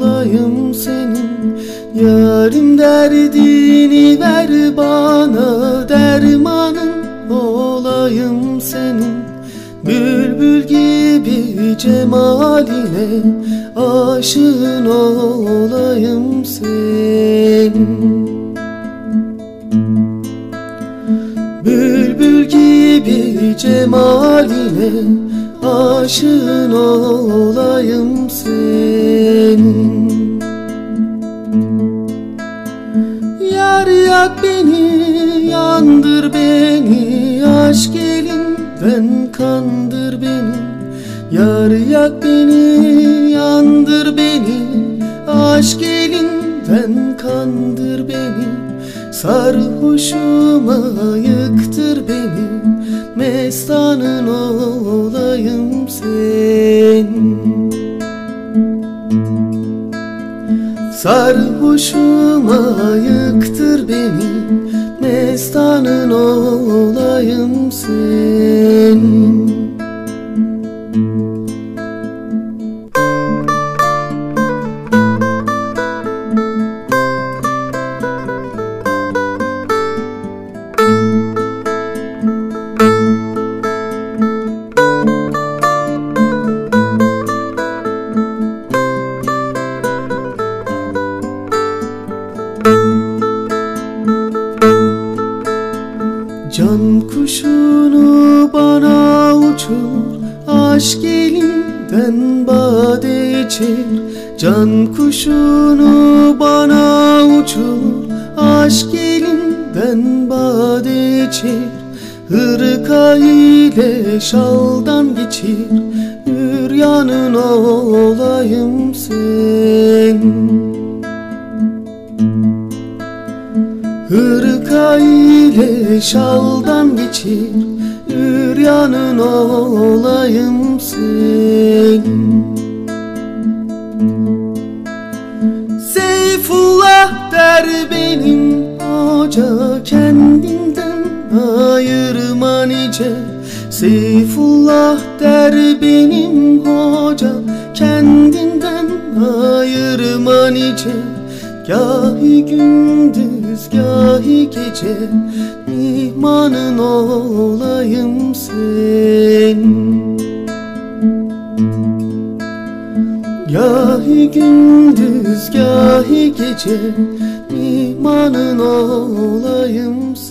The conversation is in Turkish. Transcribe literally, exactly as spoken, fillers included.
olayım senin. Yarim derdini ver bana, dermanın olayım senin. Bülbül gibi cemaline aşığın olayım senin. Bülbül gibi cemaline aşığın olayım senin. Yar yak beni, yandır beni, aşk elinden kandır beni. Yar yak beni, yandır beni, aşk elinden kandır beni. Sarhoşuma yıktır beni, mestanın olayım senin. Sarhoşuma yıktır beni, mestanın olayım senin. Can kuşunu bana uçur, aşk elinden bade içir. Can kuşunu bana uçur, aşk elinden bade içir. Hırka ile şaldan geçir, üryanın olayım senin. Hırka ile şaldan geçir, üryanın olayım senin. Seyfullah der benim hoca, kendinden ayırma nice. Seyfullah der benim hoca, kendinden ayırma nice. Gahi gündüz gahi gece, mihmanın olayım senin. Gahi gündüz gahi gece, mihmanın olayım senin.